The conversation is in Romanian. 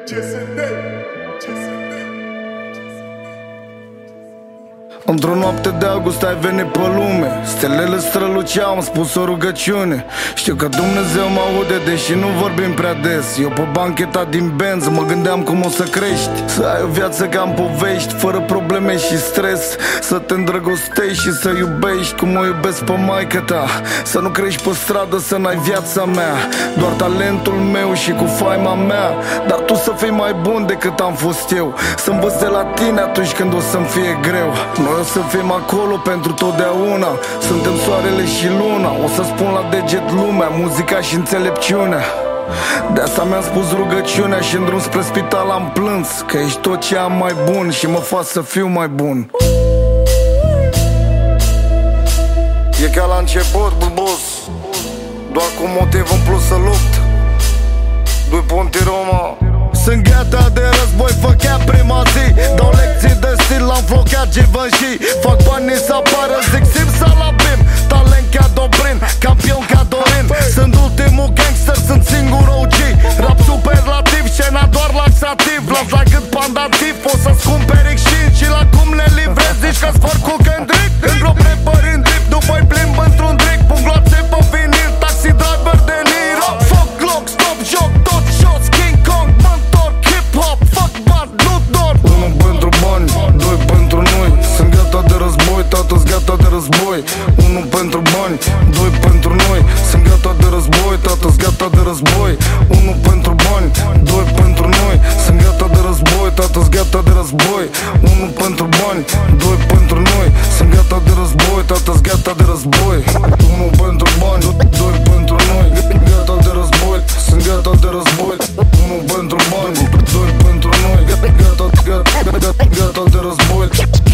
Într-o noapte de august ai venit pe lume, stelele străluceau, am spus o rugăciune. Știu că Dumnezeu mă aude, deși nu vorbim prea des. Eu pe bancheta din Benz mă gândeam cum o să crești, să ai o viață ca în povești, fără probleme și stres, să te îndrăgostești și să iubești cum o iubesc pe maică-ta. Să nu crești pe stradă, să n-ai viața mea, doar talentul meu și cu faima mea. Dar tu să fii mai bun decât am fost eu, să învăț de la tine atunci când o să-mi fie greu. Noi o să fim acolo pentru totdeauna, suntem soarele și luna. O să spun la deget lumea, muzica și înțelepciunea. De asta mi-am spus rugăciunea și în drum spre spital am plâns, că ești tot ce am mai bun și mă faci să fiu mai bun. E ca la început, bulbos, doar cu motiv în plus să lupt. Doi punti Roma. Sunt gata de război, făcea prima zi, dau lecții de stil, l-am flocat Givenchy. Fac banii să apară, zic sim salabim, talent ca Dobrin, campion ca Dorin. Sunt ultimul gangster, sunt singur OG, rap superlativ, scena doar laxativ. Las la cât pandativ, o să-ți cumperi Xin și la cum le livrezi, zici că-ți fac cu Kendrick. Îngrop rapper în drip, după-i plimb într-un dric, pun gloațe pe vinil, taxi driver de Niro. Fuck lock, stop joc, tot shots, King Kong, mentor, hip-hop, fuck band, nu dor. Unul pentru bani, doi pentru noi, sunt gata de război, tată-s gata de război. Unul pentru bani, doi pentru noi, sunt gata de război, tată-s gata de război. Unul pentru bani, doi pentru noi, sunt gata de război, tată-s gata de război. Unul pentru bani, doi pentru noi, sunt gata de război, tată-s gata de război. Unul pentru bani, doi pentru noi, gata de război, sunt gata de război. Unul pentru bani, doi pentru noi, gata de război.